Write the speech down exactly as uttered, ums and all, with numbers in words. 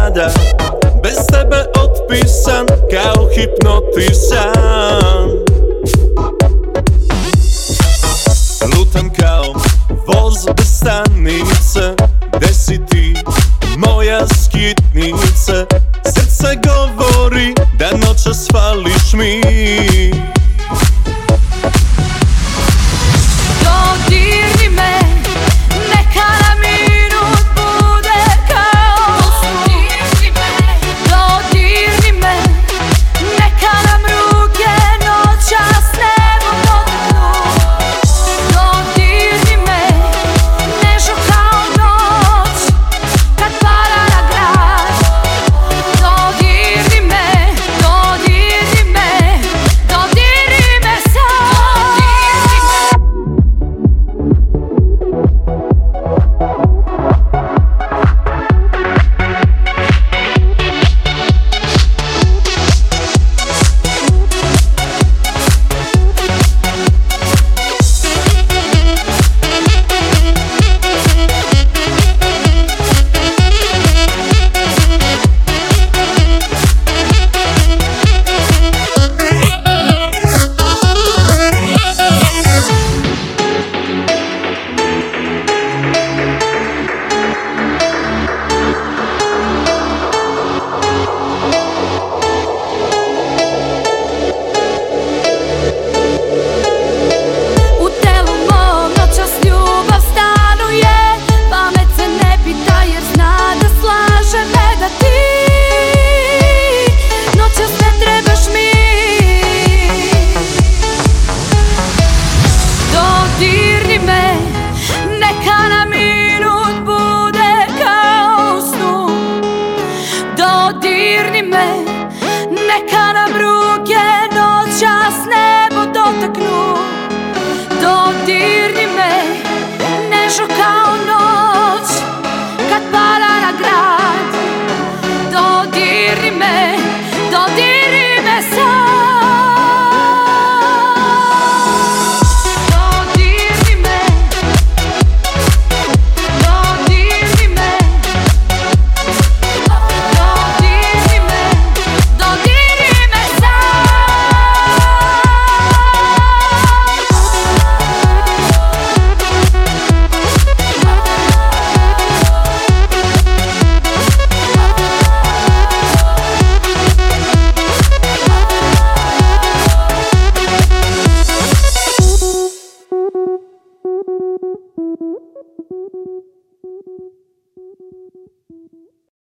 sada bez tebe otpisan kao hipnotisan. Lutam kao voz bez stanice, gde si ti moja skitnica? Srce govori da noćas fališ mi. Dodirni me, neka na minut bude kao dodirni me, dodirni me, neka nam ruke noćas nebo dotaknu. Dodirni me, nežno kao noć kad pada na grad. Dodirni me, dodirni me, dodirni me sad. Dodirni me, neka na minut bude kao snu. Dodirni me, neka nam ruke noćas nebo dotaknu. Dodirni me, nežno kao noć kad pada na grad. Dodirni me, dodirni me sad. Thank you.